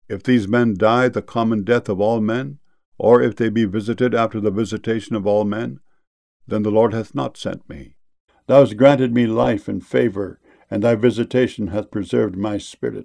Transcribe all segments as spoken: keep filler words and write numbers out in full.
If these men die the common death of all men, or if they be visited after the visitation of all men, then the Lord hath not sent me. Thou hast granted me life and favour, and thy visitation hath preserved my spirit.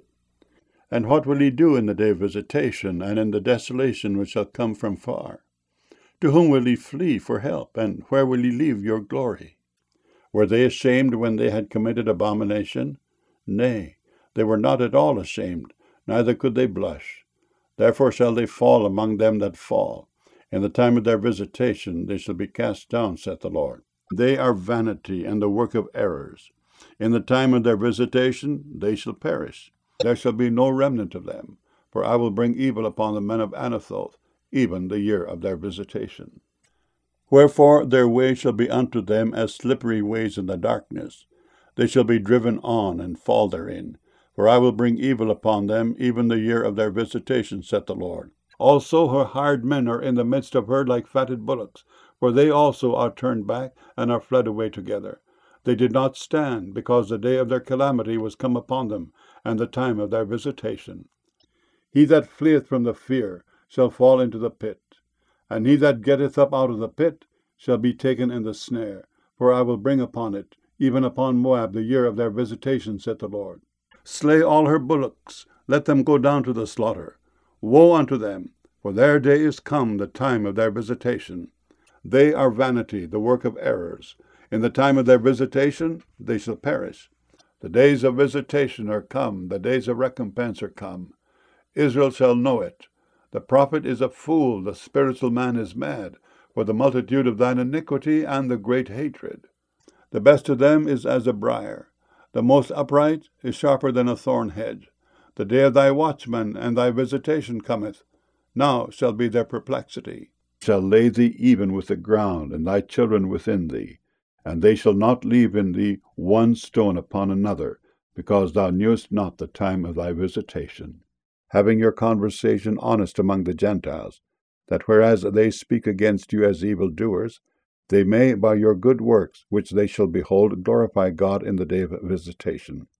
And what will he do in the day of visitation, and in the desolation which shall come from far? To whom will he flee for help, and where will he leave your glory? Were they ashamed when they had committed abomination? Nay, they were not at all ashamed, neither could they blush. Therefore shall they fall among them that fall. In the time of their visitation they shall be cast down, saith the Lord. They are vanity and the work of errors. In the time of their visitation they shall perish. There shall be no remnant of them, for I will bring evil upon the men of Anathoth, even the year of their visitation. Wherefore their way shall be unto them as slippery ways in the darkness. They shall be driven on and fall therein. For I will bring evil upon them, even the year of their visitation, saith the Lord. Also her hired men are in the midst of her like fatted bullocks, for they also are turned back, and are fled away together. They did not stand, because the day of their calamity was come upon them, and the time of their visitation. He that fleeth from the fear shall fall into the pit, and he that getteth up out of the pit shall be taken in the snare. For I will bring upon it, even upon Moab, the year of their visitation, saith the Lord. Slay all her bullocks, let them go down to the slaughter. Woe unto them, for their day is come, the time of their visitation. They are vanity, the work of errors. In the time of their visitation they shall perish. The days of visitation are come, the days of recompense are come. Israel shall know it. The prophet is a fool, the spiritual man is mad, for the multitude of thine iniquity and the great hatred. The best of them is as a briar. The most upright is sharper than a thorn hedge. The day of thy watchman and thy visitation cometh. Now shall be their perplexity. Shall lay thee even with the ground, and thy children within thee. And they shall not leave in thee one stone upon another, because thou knewest not the time of thy visitation. Having your conversation honest among the Gentiles, that whereas they speak against you as evildoers, they may by your good works, which they shall behold, glorify God in the day of visitation.